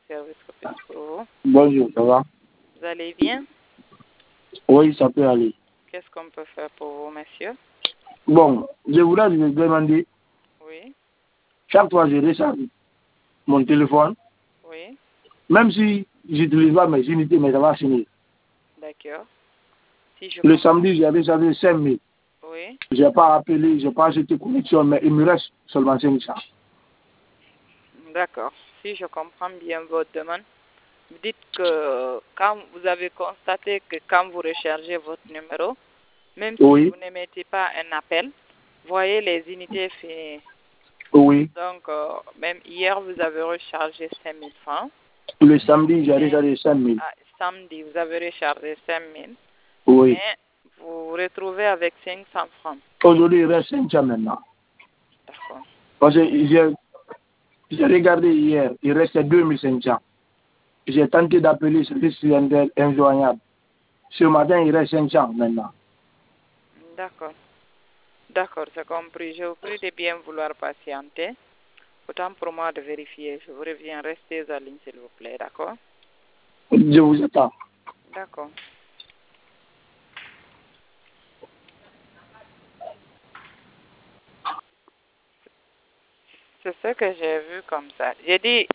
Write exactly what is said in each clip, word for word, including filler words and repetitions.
service que puis-je pour vous? Bonjour, ça va? Vous allez bien? Oui, ça peut aller. Qu'est-ce qu'on peut faire pour vous, monsieur? Bon, je voudrais vous demander, Oui, chaque fois que je recharge mon téléphone, oui, même si j'utilise pas mes unités, mais ça va finir. d'accord. Si je Le comprends. samedi, j'ai rechargé cinq mille. Oui, Je n'ai pas appelé, je n'ai pas acheté connexion, mais il me reste seulement cinq cents. d'accord. Si je comprends bien votre demande, vous dites que quand vous avez constaté que quand vous rechargez votre numéro, même si Oui, vous n'émettez pas un appel, voyez les unités finies. oui. Donc, euh, même hier, vous avez rechargé cinq mille francs. Le samedi, j'ai Mais, rechargé cinq mille. ah, samedi, vous avez rechargé cinq mille. Oui. Mais vous vous retrouvez avec cinq cents francs. Aujourd'hui, il reste cinq cents maintenant. D'accord. Parce que j'ai j'ai regardé hier, il restait deux mille cinq cents. J'ai tenté d'appeler ce service injoignable. Ce matin, il reste cinq cents maintenant. D'accord. D'accord, c'est compris. Je vous prie de bien vouloir patienter. Autant pour moi de vérifier. Je vous reviens. Restez en ligne, s'il vous plaît. D'accord? Je vous attends. D'accord. C'est ce que j'ai vu comme ça. J'ai dit,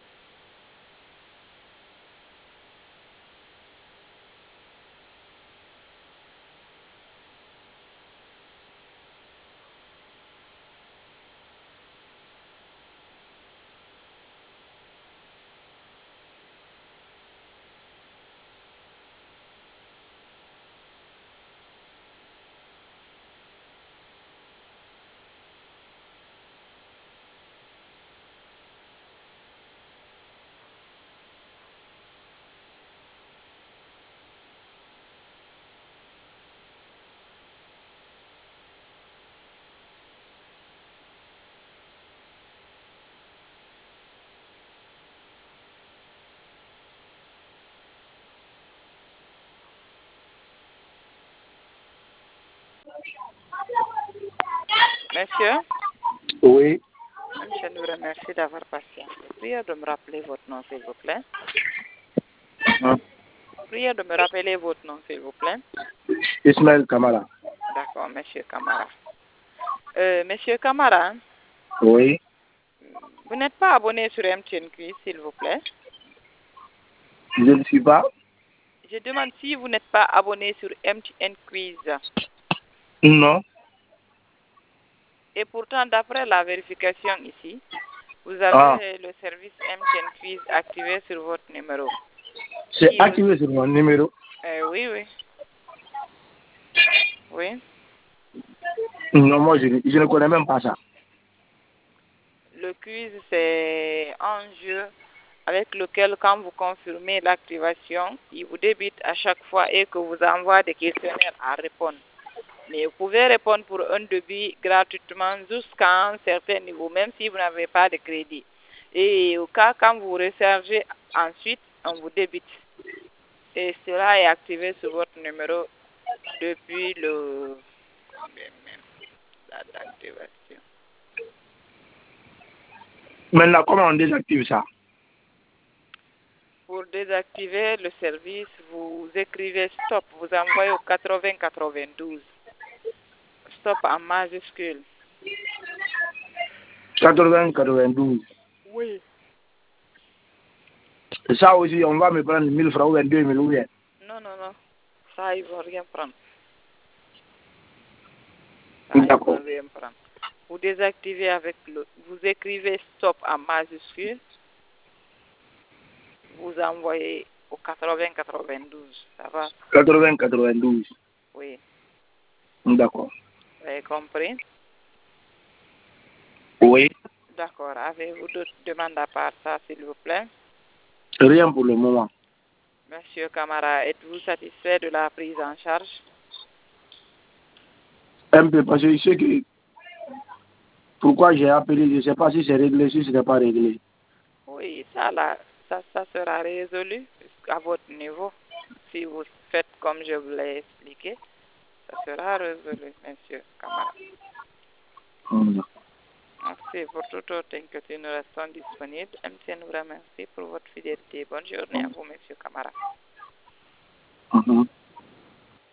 monsieur, Oui. je vous remercie d'avoir patienté. Priez de me rappeler votre nom, s'il vous plaît. Hein? Priez de me rappeler votre nom, s'il vous plaît. Ismaël Kamara. D'accord, monsieur Camara. Euh, monsieur Camara, Oui. vous n'êtes pas abonné sur M T N Quiz, s'il vous plaît. Je ne suis pas. Je demande si vous n'êtes pas abonné sur M T N Quiz. Non. Et pourtant, d'après la vérification ici, vous avez Ah, le service M T N Quiz activé sur votre numéro. c'est Si vous- activé sur mon numéro. Euh, oui, oui. Oui. Non, moi, je, ne- je ne connais même pas ça. Le quiz, c'est un jeu avec lequel, quand vous confirmez l'activation, il vous débite à chaque fois et que vous envoie des questionnaires à répondre. Mais vous pouvez répondre pour un débit gratuitement jusqu'à un certain niveau, même si vous n'avez pas de crédit. Et au cas quand vous rechargez ensuite, on vous débite. Et cela est activé sur votre numéro depuis le... combien même? Date d'activation. Maintenant, comment on désactive ça? Pour désactiver le service, vous écrivez stop, vous envoyez au quatre-vingts quatre-vingt-douze. Stop en majuscule. quatre-vingts quatre-vingt-douze. Oui. Et ça aussi, on va me prendre mille francs ou bien deux mille ou bien. Non, non, non. Ça, ils ne vont rien prendre. Ça, ils ne D'accord. vont rien prendre. Vous désactivez avec le... Vous écrivez stop en majuscule. Vous envoyez au quatre-vingts quatre-vingt-douze. Ça va? quatre-vingts quatre-vingt-douze. Oui. D'accord. Vous avez compris? Oui. D'accord. Avez-vous d'autres demandes à part ça, s'il vous plaît? Rien pour le moment. Monsieur Camara, êtes-vous satisfait de la prise en charge? Un peu, parce que je sais que pourquoi j'ai appelé, je ne sais pas si c'est réglé, si ce n'est pas réglé. Oui, ça, là, ça, ça sera résolu à votre niveau. Si vous faites comme je vous l'ai expliqué, ça sera résolu, monsieur Camara. Hum. Merci pour toute autre inquiétude. Nous restons disponibles. M T N vous remercie pour votre fidélité. Bonne journée à vous, Monsieur Camara. Mhm.